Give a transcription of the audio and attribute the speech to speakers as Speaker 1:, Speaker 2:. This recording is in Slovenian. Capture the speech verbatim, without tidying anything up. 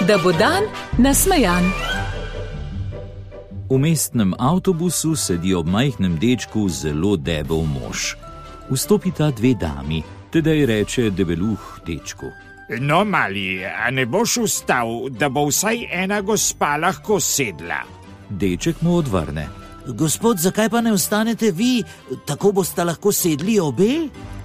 Speaker 1: da bo dan nasmejan.
Speaker 2: V mestnem avtobusu sedi ob majhnem dečku zelo debel mož. Vstopita dve dami, tedaj reče debeluh dečku:
Speaker 3: No, mali, a ne boš vstal, da bo vsaj ena gospa lahko sedla?
Speaker 2: Deček mu odvrne:
Speaker 4: Gospod, zakaj pa ne vstanete vi, tako boste lahko sedli obe?